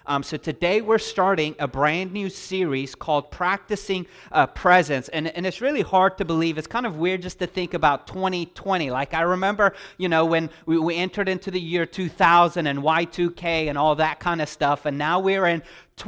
So today we're starting a brand new series called Practicing Presence. And it's really hard to believe. It's kind of weird just to think about 2020. Like I remember, when we entered into the year 2000 and Y2K and all that kind of stuff. And now we're in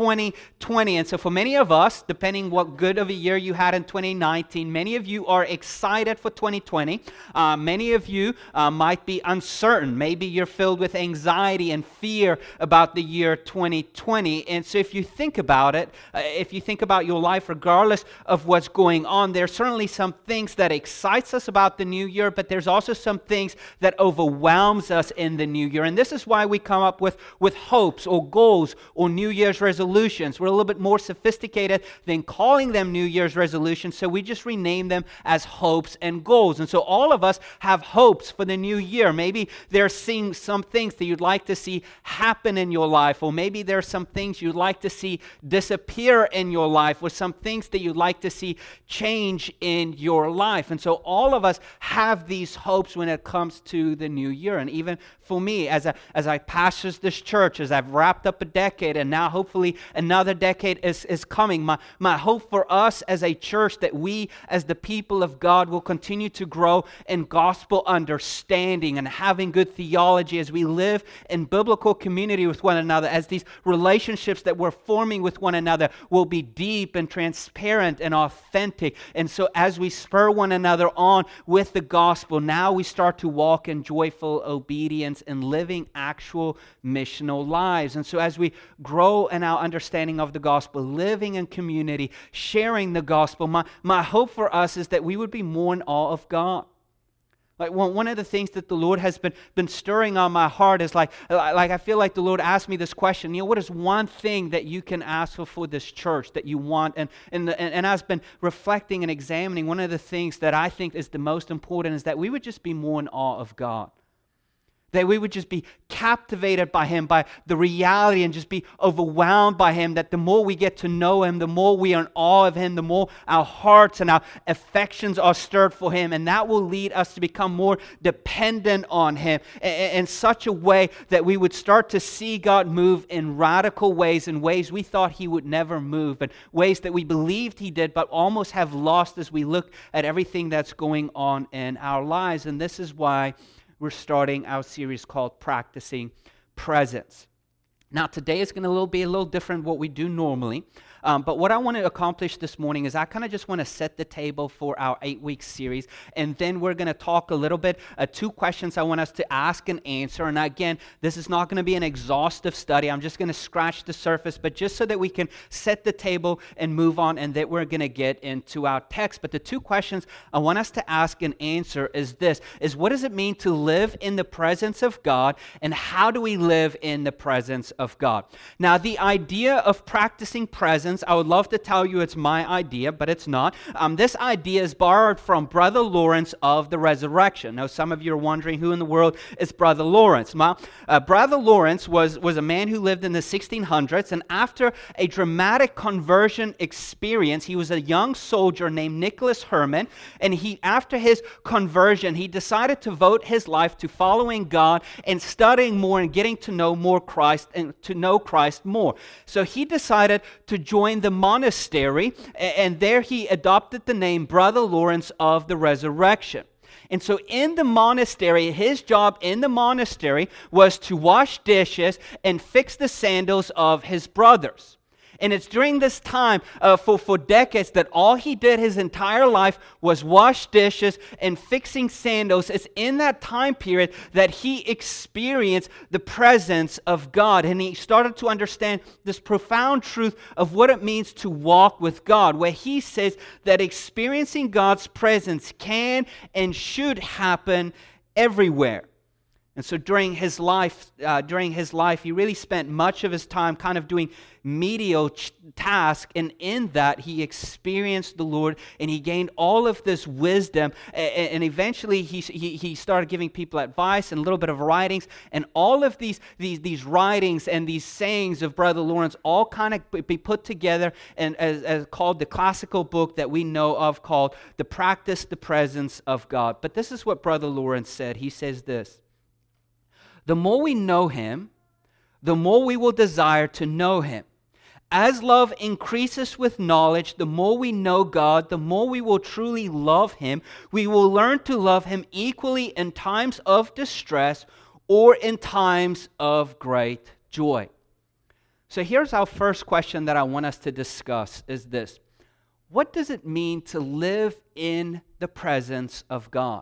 2020. And so for many of us, depending what good of a year you had in 2019, many of you are excited for 2020. Many of you might be uncertain. Maybe you're filled with anxiety and fear about the year 2020. And so if you think about it, if you think about your life, regardless of what's going on, there's certainly some things that excites us about the new year, but there's also some things that overwhelms us in the new year. And this is why we come up with hopes or goals or New Year's resolutions. We're a little bit more sophisticated than calling them New Year's resolutions, so we just rename them as hopes and goals. And so all of us have hopes for the new year. Maybe there's seeing some things that you'd like to see happen in your life, or maybe there's some things you'd like to see disappear in your life, or some things that you'd like to see change in your life. And so all of us have these hopes when it comes to the new year. And even for me, as I pastor this church, as I've wrapped up a decade, and now hopefully another decade is coming, my hope for us as a church, that we as the people of God will continue to grow in gospel understanding and having good theology as we live in biblical community with one another, as these relationships that we're forming with one another will be deep and transparent and authentic. And so as we spur one another on with the gospel, now we start to walk in joyful obedience and living actual missional lives. And so as we grow in our understanding of the gospel, living in community, sharing the gospel, my hope for us is that we would be more in awe of God. Like one of the things that the Lord has been stirring on my heart is like I feel like the Lord asked me this question, what is one thing that you can ask for this church that you want? And I've been reflecting and examining, one of the things that I think is the most important is that we would just be more in awe of God. That we would just be captivated by Him, by the reality, and just be overwhelmed by Him. That the more we get to know Him, the more we are in awe of Him, the more our hearts and our affections are stirred for Him. And that will lead us to become more dependent on Him in such a way that we would start to see God move in radical ways, in ways we thought He would never move, and ways that we believed He did, but almost have lost as we look at everything that's going on in our lives. And this is why we're starting our series called Practicing Presence. Now, today is going to be a little different what we do normally. But what I want to accomplish this morning is I kind of just want to set the table for our 8-week series. And then we're going to talk a little bit, 2 questions I want us to ask and answer. And again, this is not going to be an exhaustive study. I'm just going to scratch the surface, but just so that we can set the table and move on, and that we're going to get into our text. But the 2 questions I want us to ask and answer is what does it mean to live in the presence of God, and how do we live in the presence of God? Now, the idea of practicing presence, I would love to tell you it's my idea, but it's not. This idea is borrowed from Brother Lawrence of the Resurrection. Now, some of you are wondering who in the world is Brother Lawrence. Brother Lawrence was a man who lived in the 1600s, and after a dramatic conversion experience, he was a young soldier named Nicholas Herman, and after his conversion, he decided to devote his life to following God and studying more and getting to know more Christ and to know Christ more. So he decided to join the monastery, and there he adopted the name Brother Lawrence of the Resurrection. And so in the monastery, his job in the monastery was to wash dishes and fix the sandals of his brothers. And it's during this time, for decades, that all he did his entire life was wash dishes and fixing sandals. It's in that time period that he experienced the presence of God. And he started to understand this profound truth of what it means to walk with God, where he says that experiencing God's presence can and should happen everywhere. And so during his life, he really spent much of his time kind of doing menial tasks, and in that he experienced the Lord, and he gained all of this wisdom, and eventually he started giving people advice and a little bit of writings, and all of these writings and these sayings of Brother Lawrence all kind of be put together and as called the classical book that we know of called The Practice the Presence of God. But this is what Brother Lawrence said. He says this: the more we know Him, the more we will desire to know Him. As love increases with knowledge, the more we know God, the more we will truly love Him. We will learn to love Him equally in times of distress or in times of great joy. So here's our first question that I want us to discuss is this. What does it mean to live in the presence of God?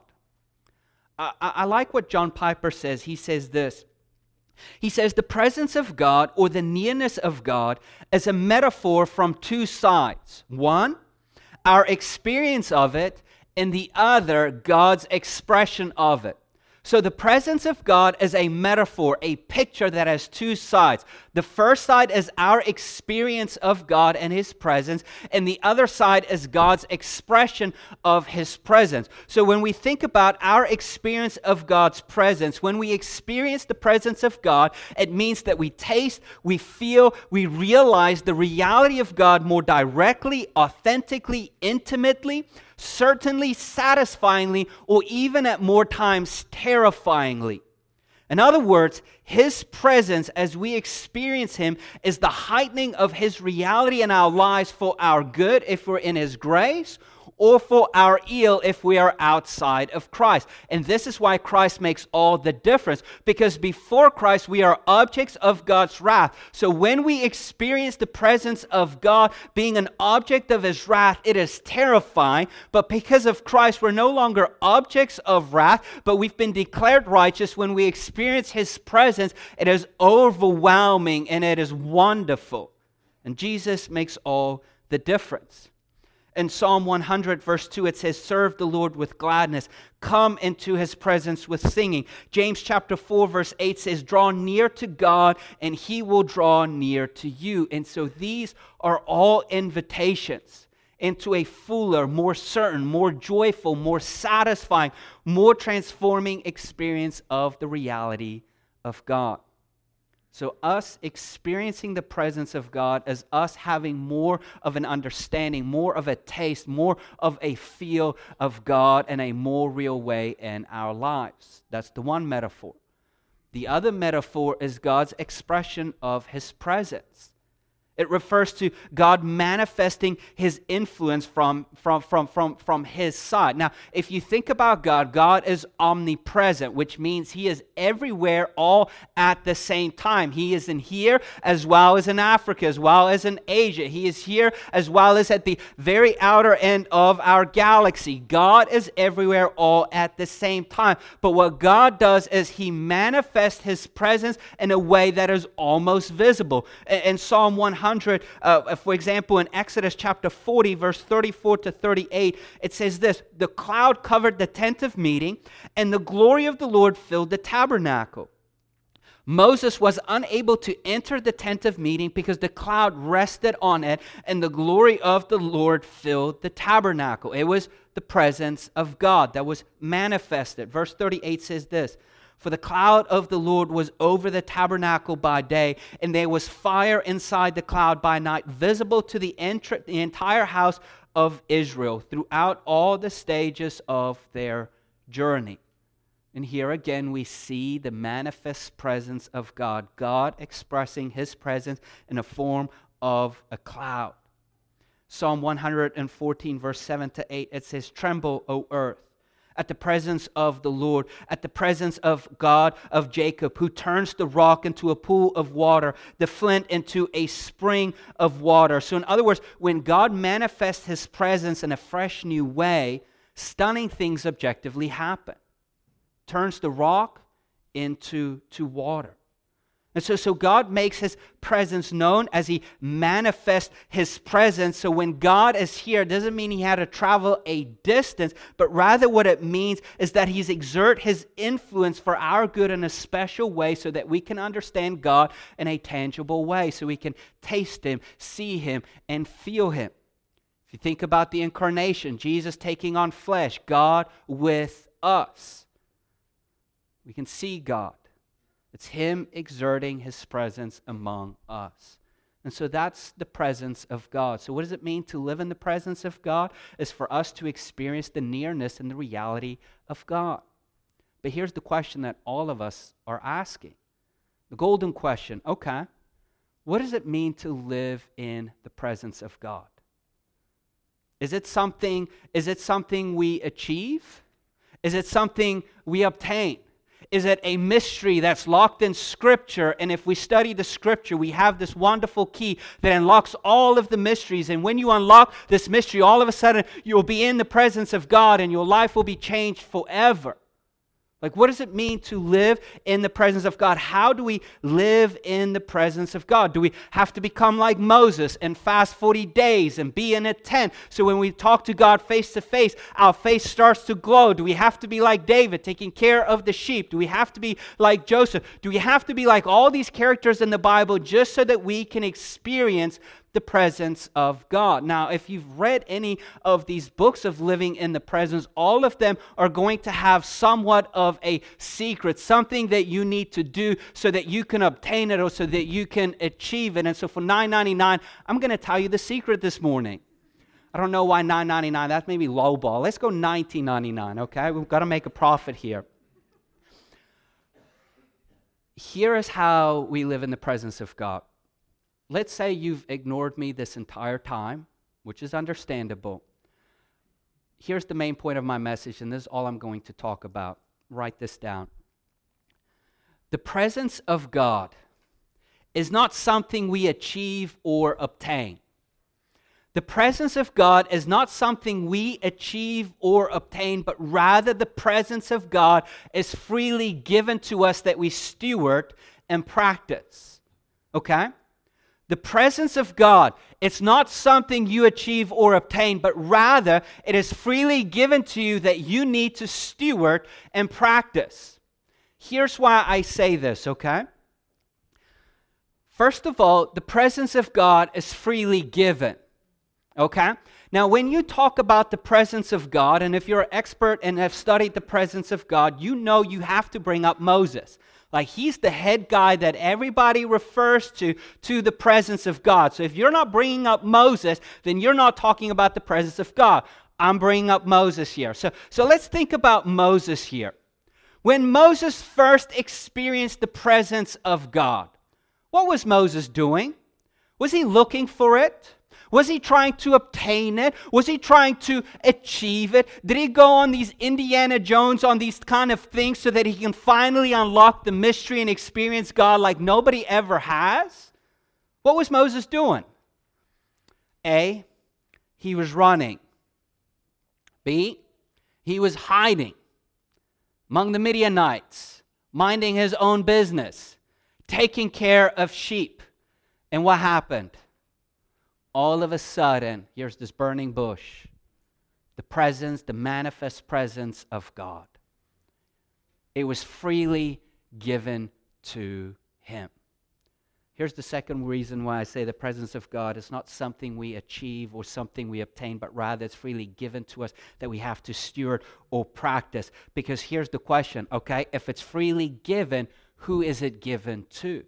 I like what John Piper says. He says this. He says the presence of God or the nearness of God is a metaphor from two sides. One, our experience of it, and the other, God's expression of it. So the presence of God is a metaphor, a picture that has two sides. The first side is our experience of God and His presence, and the other side is God's expression of His presence. So when we think about our experience of God's presence, when we experience the presence of God, it means that we taste, we feel, we realize the reality of God more directly, authentically, intimately, certainly satisfyingly, or even at more times terrifyingly. In other words, His presence as we experience Him is the heightening of His reality in our lives for our good if we're in His grace, or for our ill if we are outside of Christ. And this is why Christ makes all the difference, because before Christ we are objects of God's wrath. So when we experience the presence of God being an object of His wrath, it is terrifying. But because of Christ, we're no longer objects of wrath, but we've been declared righteous. When we experience His presence, it is overwhelming and it is wonderful. And Jesus makes all the difference. In Psalm 100, verse 2, it says, serve the Lord with gladness. Come into His presence with singing. James chapter 4, verse 8 says, draw near to God and He will draw near to you. And so these are all invitations into a fuller, more certain, more joyful, more satisfying, more transforming experience of the reality of God. So us experiencing the presence of God is us having more of an understanding, more of a taste, more of a feel of God in a more real way in our lives. That's the one metaphor. The other metaphor is God's expression of His presence. It refers to God manifesting His influence from His side. Now, if you think about God, God is omnipresent, which means He is everywhere all at the same time. He is in here as well as in Africa, as well as in Asia. He is here as well as at the very outer end of our galaxy. God is everywhere all at the same time. But what God does is He manifests His presence in a way that is almost visible. In Psalm 100, for example, in Exodus chapter 40, verse 34 to 38, it says this, the cloud covered the tent of meeting, and the glory of the Lord filled the tabernacle. Moses was unable to enter the tent of meeting because the cloud rested on it, and the glory of the Lord filled the tabernacle. It was the presence of God that was manifested. Verse 38 says this, for the cloud of the Lord was over the tabernacle by day, and there was fire inside the cloud by night, visible to the entire house of Israel throughout all the stages of their journey. And here again we see the manifest presence of God, God expressing His presence in the form of a cloud. Psalm 114, verse 7 to 8, it says, tremble, O earth, at the presence of the Lord, at the presence of God of Jacob, who turns the rock into a pool of water, the flint into a spring of water. So in other words, when God manifests His presence in a fresh new way, stunning things objectively happen. Turns the rock into water. And so God makes His presence known as He manifests His presence. So when God is here, it doesn't mean He had to travel a distance, but rather what it means is that He's exert His influence for our good in a special way so that we can understand God in a tangible way, so we can taste Him, see Him, and feel Him. If you think about the incarnation, Jesus taking on flesh, God with us, we can see God. It's Him exerting His presence among us. And so that's the presence of God. So what does it mean to live in the presence of God? It's for us to experience the nearness and the reality of God. But here's the question that all of us are asking. The golden question, okay, what does it mean to live in the presence of God? Is it something we achieve? Is it something we obtain? Is it a mystery that's locked in Scripture? And if we study the Scripture, we have this wonderful key that unlocks all of the mysteries. And when you unlock this mystery, all of a sudden, you'll be in the presence of God and your life will be changed forever. Like, what does it mean to live in the presence of God? How do we live in the presence of God? Do we have to become like Moses and fast 40 days and be in a tent so when we talk to God face to face, our face starts to glow? Do we have to be like David, taking care of the sheep? Do we have to be like Joseph? Do we have to be like all these characters in the Bible just so that we can experience the presence of God? Now, if you've read any of these books of living in the presence, all of them are going to have somewhat of a secret, something that you need to do so that you can obtain it or so that you can achieve it. And so for $9.99, I'm going to tell you the secret this morning. I don't know why $9.99. That's maybe lowball. Let's go $19.99, okay? We've got to make a profit here. Here is how we live in the presence of God. Let's say you've ignored me this entire time, which is understandable. Here's the main point of my message, and this is all I'm going to talk about. Write this down. The presence of God is not something we achieve or obtain. The presence of God is not something we achieve or obtain, but rather the presence of God is freely given to us that we steward and practice. Okay? The presence of God, it's not something you achieve or obtain, but rather it is freely given to you that you need to steward and practice. Here's why I say this, okay? First of all, the presence of God is freely given, okay? Now, when you talk about the presence of God, and if you're an expert and have studied the presence of God, you know you have to bring up Moses. Like, he's the head guy that everybody refers to the presence of God. So if you're not bringing up Moses, then you're not talking about the presence of God. I'm bringing up Moses here. So let's think about Moses here. When Moses first experienced the presence of God, what was Moses doing? Was he looking for it? Was he trying to obtain it? Was he trying to achieve it? Did he go on these Indiana Jones, on these kind of things so that he can finally unlock the mystery and experience God like nobody ever has? What was Moses doing? A, he was running. B, he was hiding among the Midianites, minding his own business, taking care of sheep. And what happened? All of a sudden, here's this burning bush, the presence, the manifest presence of God. It was freely given to him. Here's the second reason why I say the presence of God is not something we achieve or something we obtain, but rather it's freely given to us that we have to steward or practice. Because here's the question, okay? If it's freely given, who is it given to?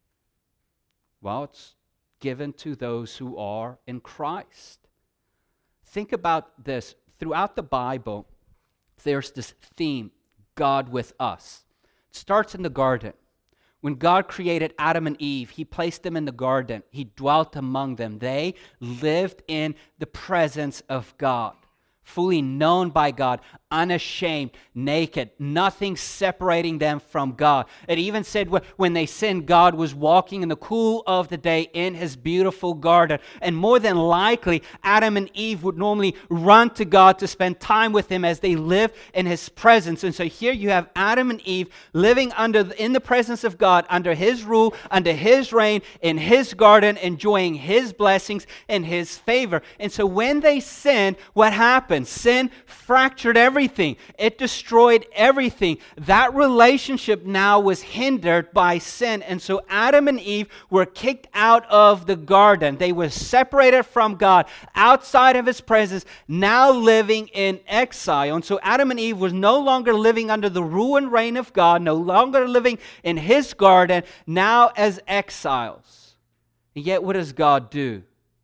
Well, it's given to those who are in Christ. Think about this. Throughout the Bible, there's this theme, God with us. It starts in the garden. When God created Adam and Eve, He placed them in the garden. He dwelt among them. They lived in the presence of God, fully known by God, unashamed, naked, nothing separating them from God. It even said when they sinned, God was walking in the cool of the day in His beautiful garden. And more than likely, Adam and Eve would normally run to God to spend time with Him as they lived in His presence. And so here you have Adam and Eve living in the presence of God, under His rule, under His reign, in His garden, enjoying His blessings and His favor. And so when they sinned, what happened? Sin fractured everything. It destroyed everything. That relationship now was hindered by sin. And so Adam and Eve were kicked out of the garden. They were separated from God, outside of His presence, now living in exile. And so Adam and Eve was no longer living under the rule and reign of God, no longer living in His garden, now as exiles. And yet what does God do?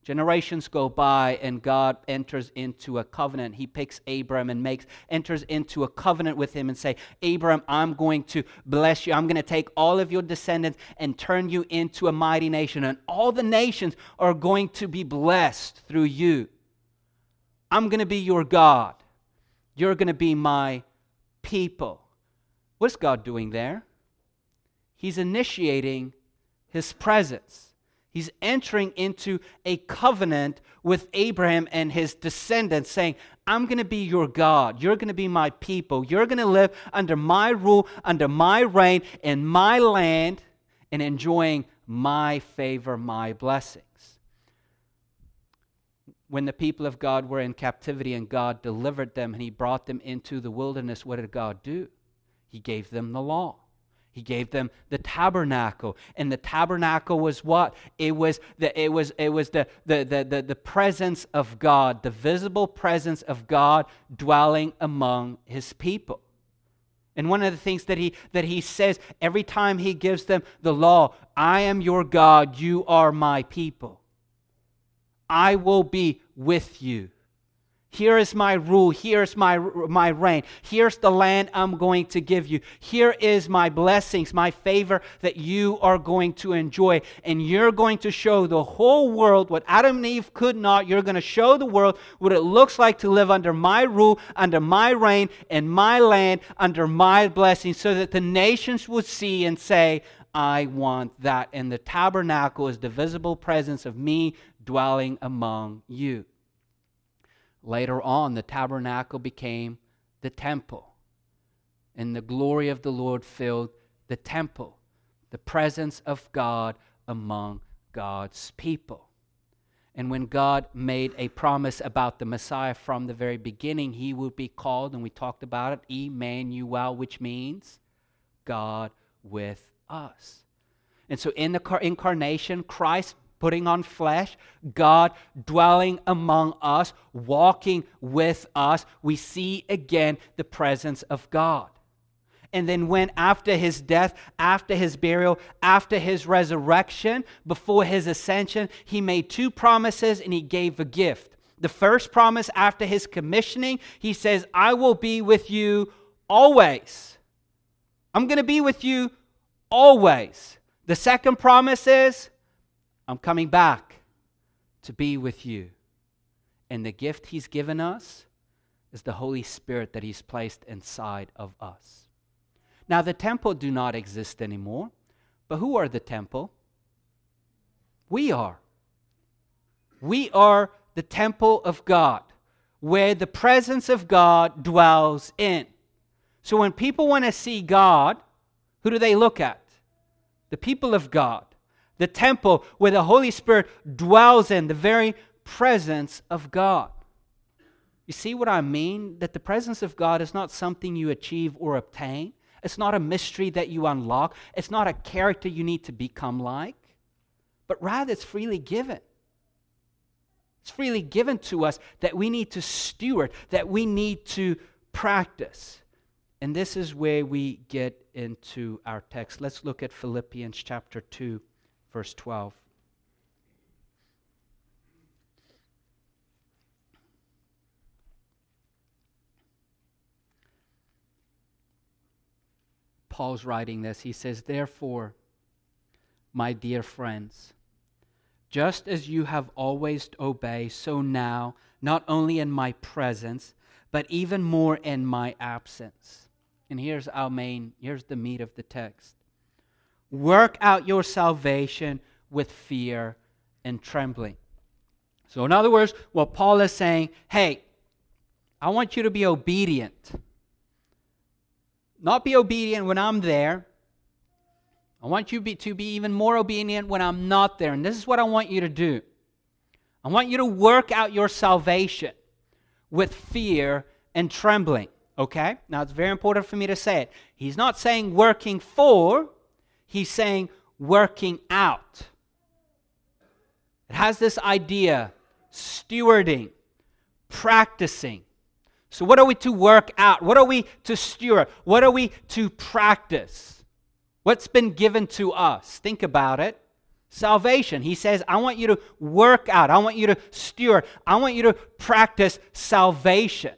Generations go by and God enters into a covenant. He picks Abram and enters into a covenant with him and say, Abram, I'm going to bless you. I'm going to take all of your descendants and turn you into a mighty nation. And all the nations are going to be blessed through you. I'm going to be your God. You're going to be my people. What's God doing there? He's initiating His presence. He's entering into a covenant with Abraham and his descendants, saying, I'm going to be your God. You're going to be my people. You're going to live under my rule, under my reign, in my land, and enjoying my favor, my blessings. When the people of God were in captivity and God delivered them and He brought them into the wilderness, what did God do? He gave them the law. He gave them the tabernacle, and the tabernacle was what? It was the presence of God, the visible presence of God dwelling among His people. And one of the things that he says every time He gives them the law, I am your God, you are my people. I will be with you. Here is my rule. Here's my reign. Here's the land I'm going to give you. Here is my blessings, my favor that you are going to enjoy. And you're going to show the whole world what Adam and Eve could not. You're going to show the world what it looks like to live under my rule, under my reign, in my land, under my blessings, so that the nations would see and say, I want that. And the tabernacle is the visible presence of me dwelling among you. Later on, the tabernacle became the temple, and the glory of the Lord filled the temple, the presence of God among God's people. And when God made a promise about the Messiah from the very beginning, He would be called, and we talked about it, Emmanuel, which means God with us. And so in the incarnation, Christ putting on flesh, God dwelling among us, walking with us, we see again the presence of God. And then when after His death, after His burial, after His resurrection, before His ascension, He made two promises and He gave a gift. The first promise after His commissioning, He says, I will be with you always. I'm going to be with you always. The second promise is, I'm coming back to be with you. And the gift He's given us is the Holy Spirit that He's placed inside of us. Now, the temple do not exist anymore, but who are the temple? We are. We are the temple of God, where the presence of God dwells in. So when people want to see God, who do they look at? The people of God. The temple where the Holy Spirit dwells in, the very presence of God. You see what I mean? That the presence of God is not something you achieve or obtain. It's not a mystery that you unlock. It's not a character you need to become like. But rather it's freely given. It's freely given to us that we need to steward, that we need to practice. And this is where we get into our text. Let's look at Philippians chapter 2. Verse 12. Paul's writing this. He says, therefore, my dear friends, just as you have always obeyed, so now, not only in my presence, but even more in my absence. And here's the meat of the text. Work out your salvation with fear and trembling. So in other words, what Paul is saying, hey, I want you to be obedient. Not be obedient when I'm there. I want you to be even more obedient when I'm not there. And this is what I want you to do. I want you to work out your salvation with fear and trembling. Okay? Now it's very important for me to say it. He's not saying working for, He's saying working out. It has this idea, stewarding, practicing. So what are we to work out? What are we to steward? What are we to practice? What's been given to us? Think about it. Salvation. He says, I want you to work out. I want you to steward. I want you to practice salvation.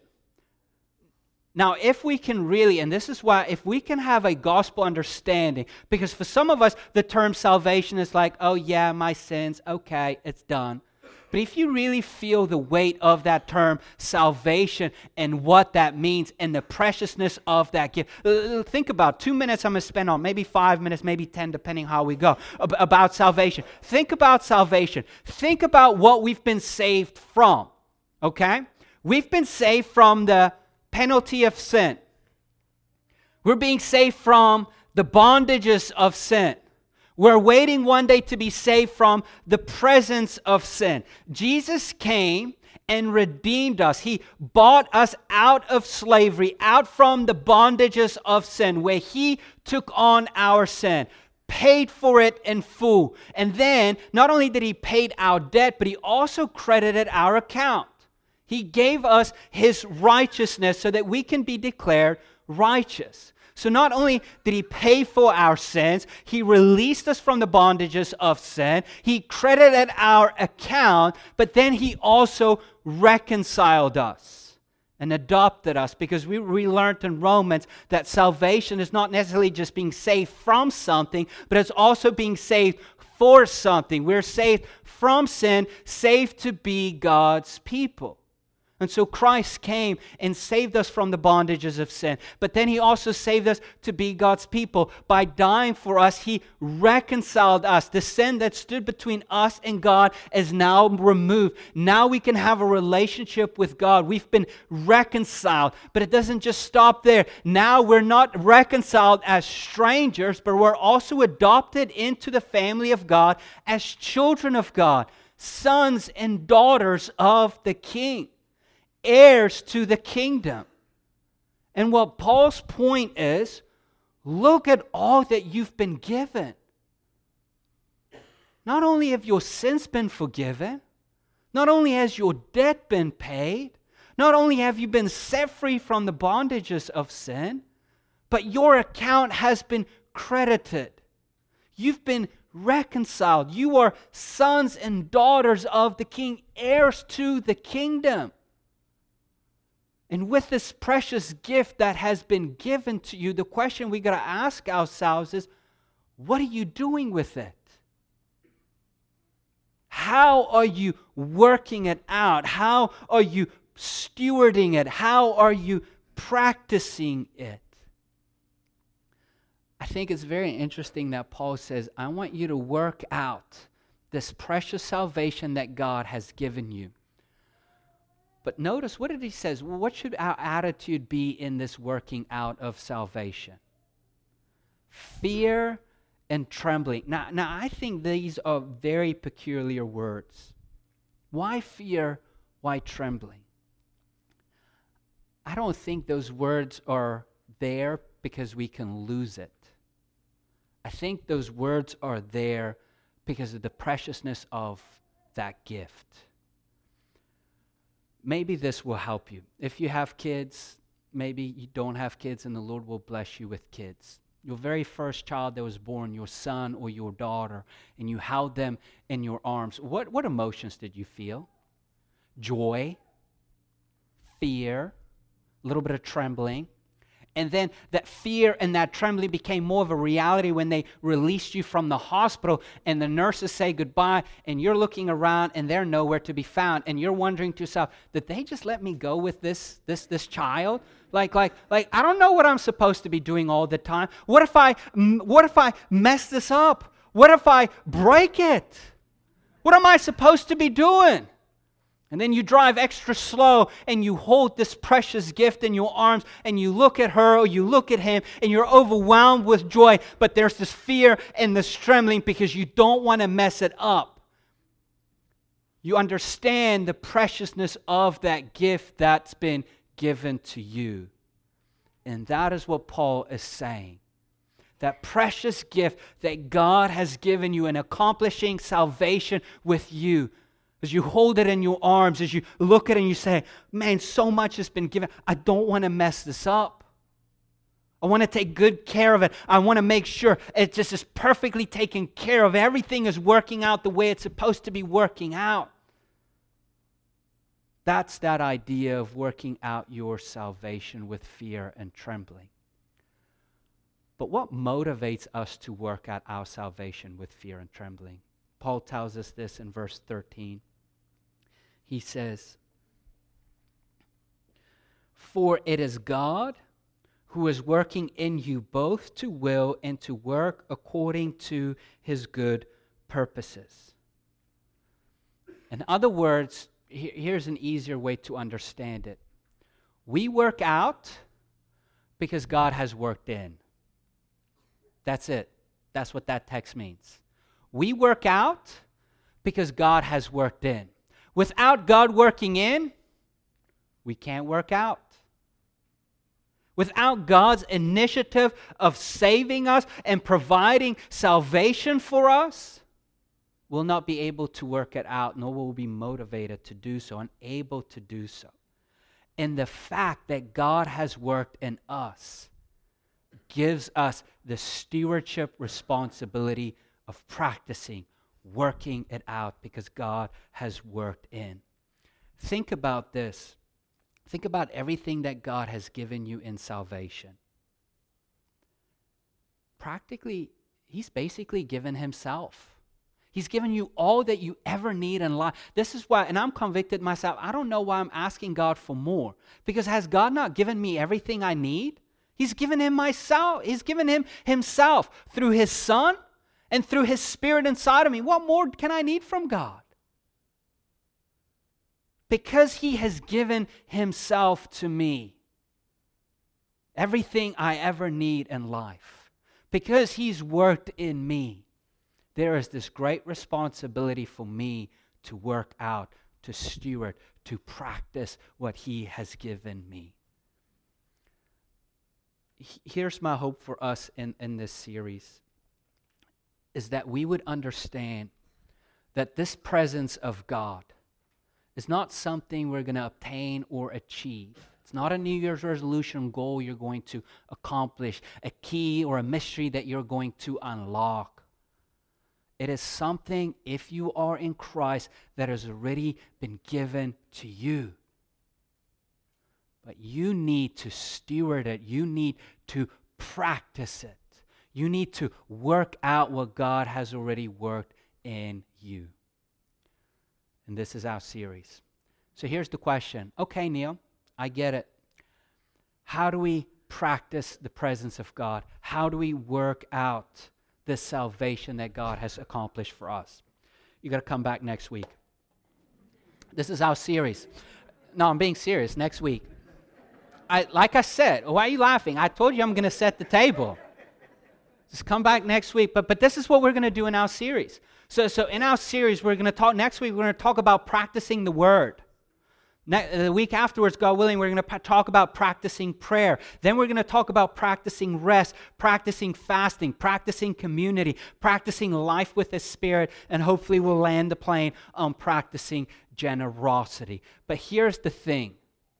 Now, if we can really, and this is why, if we can have a gospel understanding, because for some of us, the term salvation is like, oh yeah, my sins, okay, it's done. But if you really feel the weight of that term, salvation, and what that means, and the preciousness of that gift, think about 2 minutes I'm going to spend on, maybe 5 minutes, maybe 10, depending how we go, about salvation. Think about salvation. Think about what we've been saved from, okay? We've been saved from the penalty of sin. We're being saved from the bondages of sin. We're waiting one day to be saved from the presence of sin. Jesus came and redeemed us. He bought us out of slavery, out from the bondages of sin, where He took on our sin, paid for it in full. And then, not only did He pay our debt, but He also credited our account. He gave us His righteousness so that we can be declared righteous. So not only did He pay for our sins, He released us from the bondages of sin, He credited our account, but then He also reconciled us and adopted us, because we learned in Romans that salvation is not necessarily just being saved from something, but it's also being saved for something. We're saved from sin, saved to be God's people. And so Christ came and saved us from the bondages of sin. But then He also saved us to be God's people. By dying for us, He reconciled us. The sin that stood between us and God is now removed. Now we can have a relationship with God. We've been reconciled. But it doesn't just stop there. Now we're not reconciled as strangers, but we're also adopted into the family of God as children of God, sons and daughters of the King, heirs to the kingdom. And what Paul's point is, look at all that you've been given. Not only have your sins been forgiven, not only has your debt been paid, not only have you been set free from the bondages of sin, but your account has been credited. You've been reconciled. You are sons and daughters of the King, heirs to the kingdom. And with this precious gift that has been given to you, the question we got to ask ourselves is, what are you doing with it? How are you working it out? How are you stewarding it? How are you practicing it? I think it's very interesting that Paul says, I want you to work out this precious salvation that God has given you. But notice, what did he say? Well, what should our attitude be in this working out of salvation? Fear and trembling. Now, I think these are very peculiar words. Why fear? Why trembling? I don't think those words are there because we can lose it. I think those words are there because of the preciousness of that gift. Maybe this will help you. If you have kids, maybe you don't have kids, and the Lord will bless you with kids. Your very first child that was born, your son or your daughter, and you held them in your arms. What emotions did you feel? Joy, fear, a little bit of trembling. And then that fear and that trembling became more of a reality when they released you from the hospital and the nurses say goodbye and you're looking around and they're nowhere to be found and you're wondering to yourself, did they just let me go with this child? Like I don't know what I'm supposed to be doing all the time. What if I mess this up? What if I break it? What am I supposed to be doing? And then you drive extra slow and you hold this precious gift in your arms and you look at her or you look at him and you're overwhelmed with joy. But there's this fear and this trembling because you don't want to mess it up. You understand the preciousness of that gift that's been given to you. And that is what Paul is saying. That precious gift that God has given you in accomplishing salvation with you. As you hold it in your arms, as you look at it and you say, man, so much has been given. I don't want to mess this up. I want to take good care of it. I want to make sure it just is perfectly taken care of. Everything is working out the way it's supposed to be working out. That's that idea of working out your salvation with fear and trembling. But what motivates us to work out our salvation with fear and trembling? Paul tells us this in verse 13. He says, "For it is God who is working in you both to will and to work according to His good purposes." In other words, here's an easier way to understand it. We work out because God has worked in. That's it. That's what that text means. We work out because God has worked in. Without God working in, we can't work out. Without God's initiative of saving us and providing salvation for us, we'll not be able to work it out, nor will we be motivated to do so and able to do so. And the fact that God has worked in us gives us the stewardship responsibility of practicing, working it out because God has worked in. Think about this. Think about everything that God has given you in salvation. Practically, He's basically given Himself. He's given you all that you ever need in life. This is why, and I'm convicted myself, I don't know why I'm asking God for more. Because has God not given me everything I need? He's given Him myself. He's given Him Himself through His Son and through His Spirit inside of me. What more can I need from God? Because He has given Himself to me, everything I ever need in life, because He's worked in me, there is this great responsibility for me to work out, to steward, to practice what He has given me. Here's my hope for us in this series, is that we would understand that this presence of God is not something we're going to obtain or achieve. It's not a New Year's resolution goal you're going to accomplish, a key or a mystery that you're going to unlock. It is something, if you are in Christ, that has already been given to you. But you need to steward it. You need to practice it. You need to work out what God has already worked in you. And this is our series. So here's the question. Okay, Neil, I get it. How do we practice the presence of God? How do we work out this salvation that God has accomplished for us? You got to come back next week. This is our series. No, I'm being serious. Next week. Like I said, why are you laughing? I told you I'm going to set the table. Just come back next week. But this is what we're going to do in our series. So in our series, we're going to talk next week. We're going to talk about practicing the Word. The week afterwards, God willing, we're going to talk about practicing prayer. Then we're going to talk about practicing rest, practicing fasting, practicing community, practicing life with the Spirit, and hopefully we'll land the plane on practicing generosity. But here's the thing.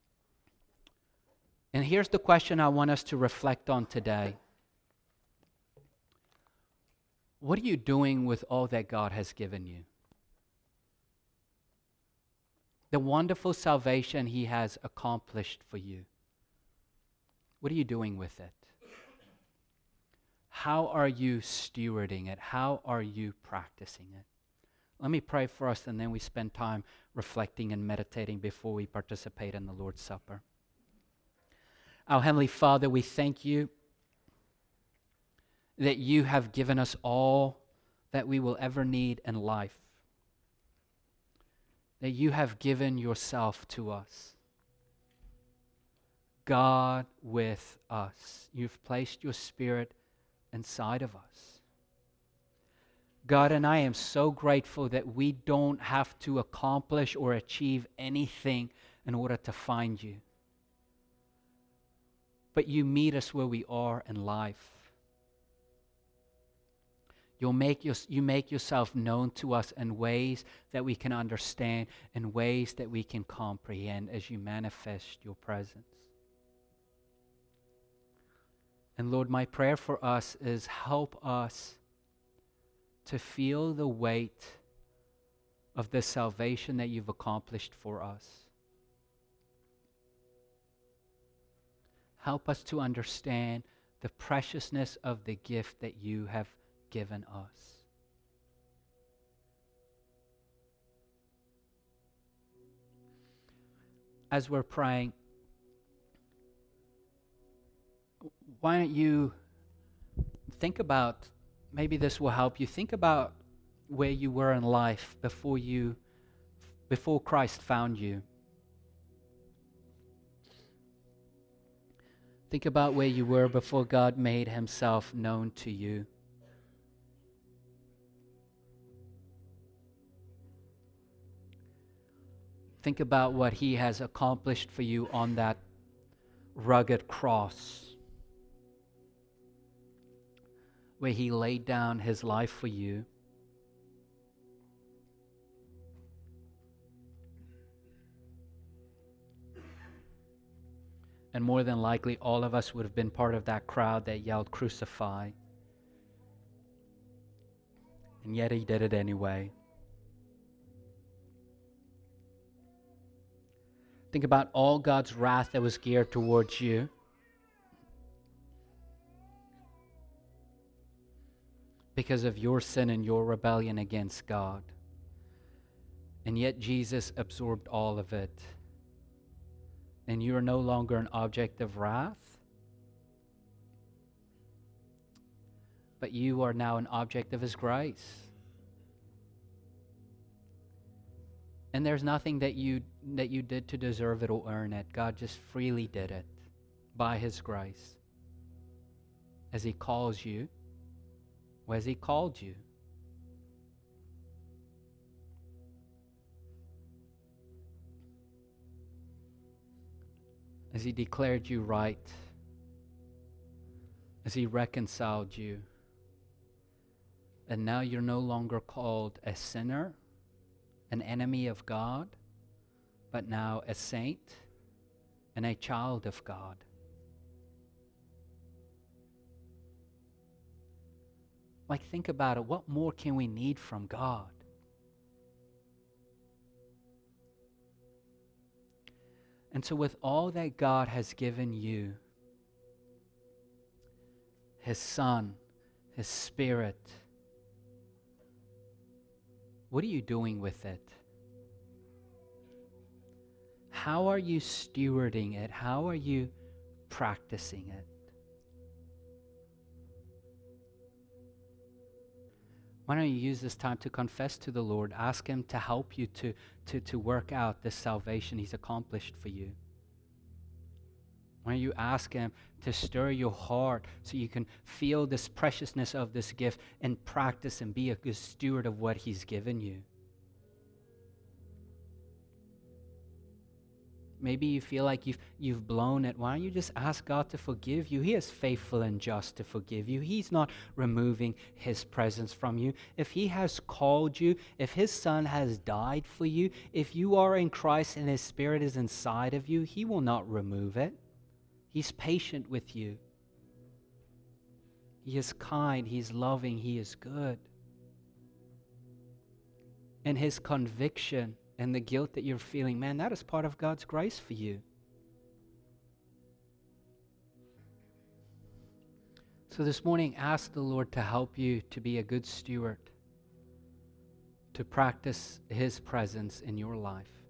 And here's the question I want us to reflect on today. What are you doing with all that God has given you? The wonderful salvation He has accomplished for you. What are you doing with it? How are you stewarding it? How are you practicing it? Let me pray for us, and then we spend time reflecting and meditating before we participate in the Lord's Supper. Our Heavenly Father, we thank You that You have given us all that we will ever need in life. That You have given Yourself to us. God with us. You've placed Your Spirit inside of us. God, and I am so grateful that we don't have to accomplish or achieve anything in order to find You. But You meet us where we are in life. You make Yourself known to us in ways that we can understand, in ways that we can comprehend as You manifest Your presence. And Lord, my prayer for us is help us to feel the weight of the salvation that you've accomplished for us. Help us to understand the preciousness of the gift that you have given us. As we're praying, why don't you think about, maybe this will help you, think about where you were in life before Christ found you. Think about where you were before God made himself known to you. Think about what he has accomplished for you on that rugged cross, where he laid down his life for you. And more than likely, all of us would have been part of that crowd that yelled, "Crucify." And yet he did it anyway. Think about all God's wrath that was geared towards you. Because of your sin and your rebellion against God. And yet Jesus absorbed all of it. And you are no longer an object of wrath, but you are now an object of his grace. And there's nothing that you did to deserve it or earn it. God just freely did it by his grace. As he calls you, or as he called you. As he declared you right, as he reconciled you, and now you're no longer called a sinner, an enemy of God, but now a saint and a child of God. Like, think about it. What more can we need from God? And so with all that God has given you, his Son, his Spirit, what are you doing with it? How are you stewarding it? How are you practicing it? Why don't you use this time to confess to the Lord? Ask him to help you to work out this salvation he's accomplished for you. Why don't you ask him to stir your heart so you can feel this preciousness of this gift and practice and be a good steward of what he's given you? Maybe you feel like you've blown it. Why don't you just ask God to forgive you? He is faithful and just to forgive you. He's not removing his presence from you. If he has called you, if his Son has died for you, if you are in Christ and his Spirit is inside of you, he will not remove it. He's patient with you. He is kind. He is loving. He is good. And his conviction and the guilt that you're feeling, man, that is part of God's grace for you. So this morning, ask the Lord to help you to be a good steward, to practice his presence in your life.